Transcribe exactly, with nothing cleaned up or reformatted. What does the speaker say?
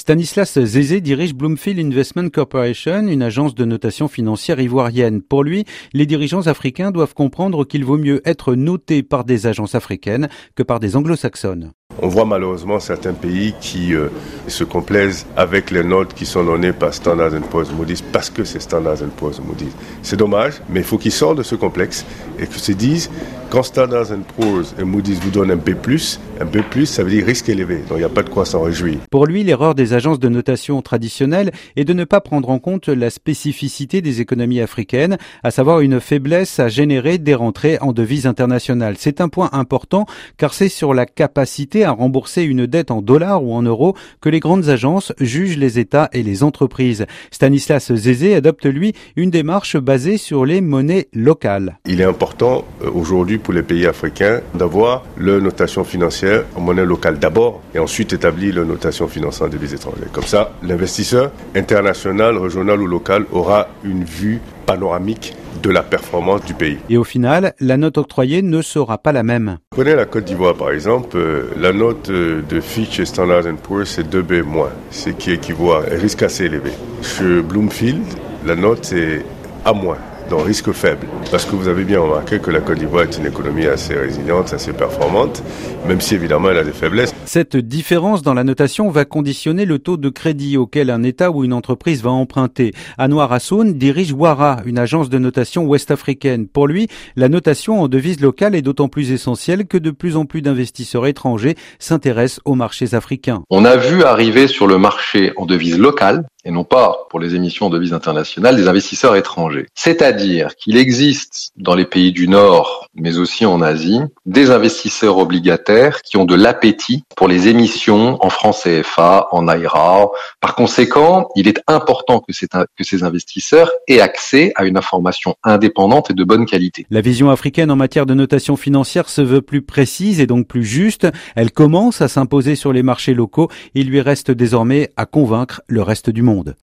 Stanislas Zézé dirige Bloomfield Investment Corporation, une agence de notation financière ivoirienne. Pour lui, les dirigeants africains doivent comprendre qu'il vaut mieux être noté par des agences africaines que par des anglo-saxonnes. On voit malheureusement certains pays qui euh, se complaisent avec les notes qui sont données par Standard and Poor's Moody's parce que c'est Standard and Poor's Moody's. C'est dommage, mais il faut qu'ils sortent de ce complexe et qu'ils se disent quand Standard and Poor's et Moody's vous donnent un B plus, un B plus, ça veut dire risque élevé, donc il n'y a pas de quoi s'en réjouir. Pour lui, l'erreur des agences de notation traditionnelles est de ne pas prendre en compte la spécificité des économies africaines, à savoir une faiblesse à générer des rentrées en devises internationales. C'est un point important car c'est sur la capacité à rembourser une dette en dollars ou en euros que les grandes agences jugent les États et les entreprises. Stanislas Zézé adopte, lui, une démarche basée sur les monnaies locales. Il est important euh, aujourd'hui pour les pays africains d'avoir leur notation financière en monnaie locale d'abord et ensuite établir leur notation financière en devises étrangères. Comme ça, l'investisseur international, régional ou local aura une vue panoramique de la performance du pays. Et au final, la note octroyée ne sera pas la même. Prenez la Côte d'Ivoire par exemple, euh, la note euh, de Fitch et Standard and Poor's c'est deux B moins, ce qui équivaut à un risque assez élevé. Chez Bloomfield, la note est A moins. Donc risque faible, parce que vous avez bien remarqué que la Côte d'Ivoire est une économie assez résiliente, assez performante, même si évidemment elle a des faiblesses. Cette différence dans la notation va conditionner le taux de crédit auquel un État ou une entreprise va emprunter. Anouar Hassoun dirige Wara, une agence de notation ouest-africaine. Pour lui, la notation en devise locale est d'autant plus essentielle que de plus en plus d'investisseurs étrangers s'intéressent aux marchés africains. On a vu arriver sur le marché en devise locale, et non pas pour les émissions en devises internationales, des investisseurs étrangers. C'est-à-dire qu'il existe dans les pays du Nord, mais aussi en Asie, des investisseurs obligataires qui ont de l'appétit pour les émissions en francs C F A, en Naira. Par conséquent, il est important que, c'est un, que ces investisseurs aient accès à une information indépendante et de bonne qualité. La vision africaine en matière de notation financière se veut plus précise et donc plus juste. Elle commence à s'imposer sur les marchés locaux. Il lui reste désormais à convaincre le reste du monde.